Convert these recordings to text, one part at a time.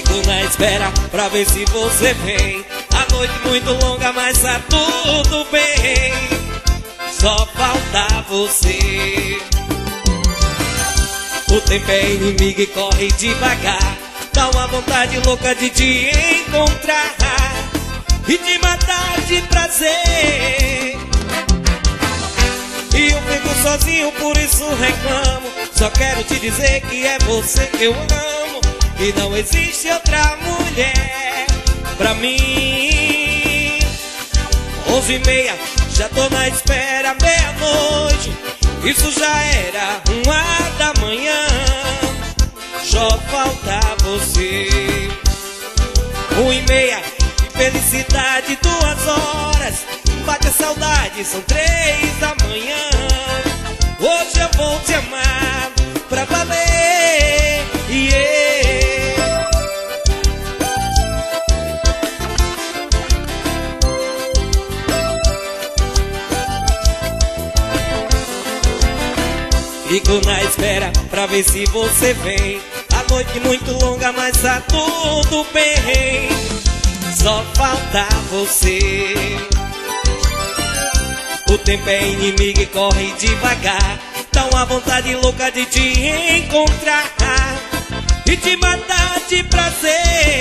Fico na espera pra ver se você vem. A noite muito longa, mas tá tudo bem. Só falta você. O tempo é inimigo e corre devagar. Dá uma vontade louca de te encontrar e te matar de prazer. E eu fico sozinho, por isso reclamo. Só quero te dizer que é você que eu amo, e não existe outra mulher pra mim. 11h30, já tô na espera, meia-noite. Isso já era 1h da manhã. Só falta você. 1h30, de felicidade, 2 horas. Bate a saudade, são 3 da manhã. Hoje eu vou te amar pra valer, yeah. Fico na espera pra ver se você vem. A noite muito longa, mas tá tudo bem. Só falta você. O tempo é inimigo e corre devagar. Dá uma vontade louca de te encontrar e te matar de prazer.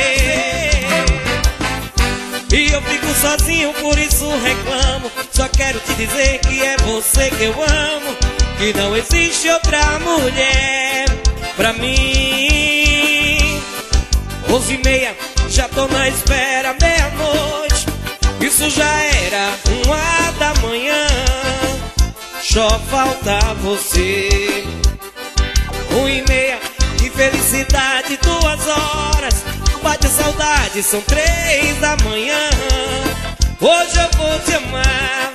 E eu fico sozinho, por isso reclamo. Só quero te dizer que é você que eu amo, que não existe outra mulher pra mim. 11h30, já tô na espera, meia-noite. Isso já era 1h da manhã. Só falta você. 1h30, de felicidade, 2 horas. Bate a saudade, são 3 da manhã. Hoje eu vou te amar